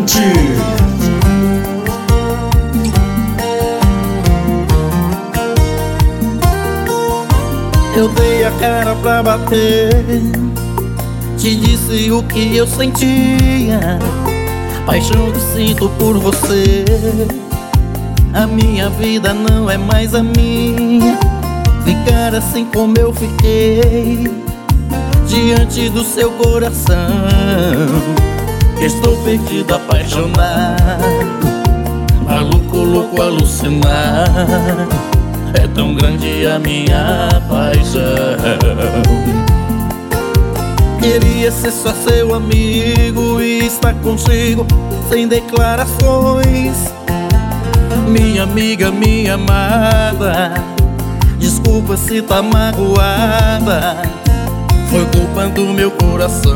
Gigante. Eu dei a cara pra bater, te disse o que eu sentia, paixão que sinto por você. A minha vida não é mais a minha, ficar assim como eu fiquei diante do seu coração. Estou perdido, apaixonado, maluco, louco, alucinado. É tão grande a minha paixão. Queria ser só seu amigo e estar contigo sem declarações. Minha amiga, minha amada, desculpa se tá magoada, foi culpa do meu coração.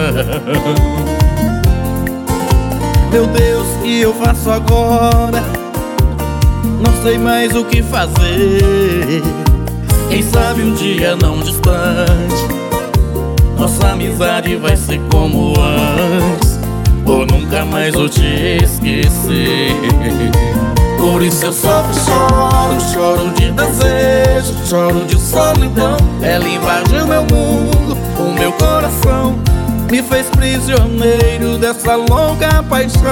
Meu Deus, o que eu faço agora? Não sei mais o que fazer. Quem sabe um dia não distante, nossa amizade vai ser como antes, ou nunca mais vou te esquecer. Por isso eu sofro, choro, choro de desejo, choro de solidão. Ela invadiu meu mundo, o meu coração, me fez prisioneiro dessa louca paixão.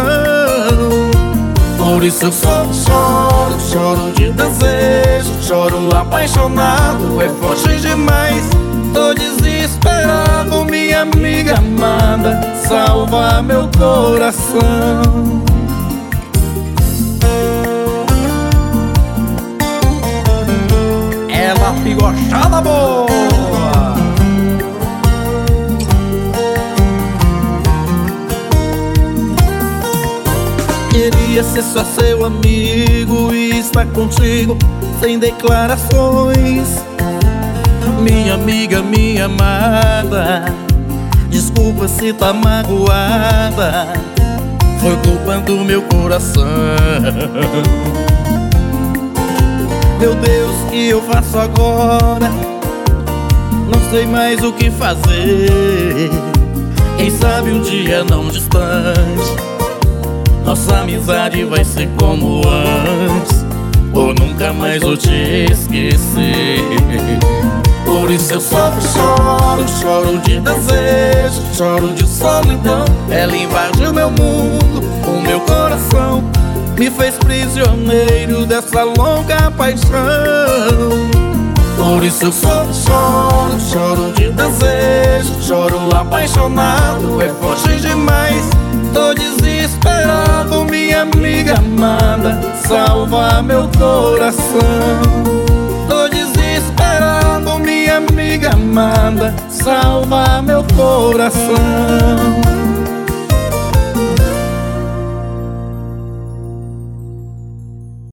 Por isso eu sofro, choro, choro de desejo, choro apaixonado, é forte demais. Tô desesperado, minha amiga amada, salva meu coração. Ela pigochada boa. Queria ser só seu amigo e estar contigo sem declarações. Minha amiga, minha amada, desculpa se tá magoada, foi culpa do meu coração. Meu Deus, o que eu faço agora? Não sei mais o que fazer. Quem sabe um dia não distante, nossa amizade vai ser como antes, ou nunca mais vou te esquecer. Por isso eu sofro, choro, choro de desejo, choro de solidão. Ela invadiu meu mundo, o meu coração, me fez prisioneiro dessa louca paixão. Por isso eu sofro, choro, choro de desejo, choro apaixonado, é forte demais. Tô desesperado, minha amiga amada, salva meu coração. Tô desesperado, minha amiga amada, salva meu coração.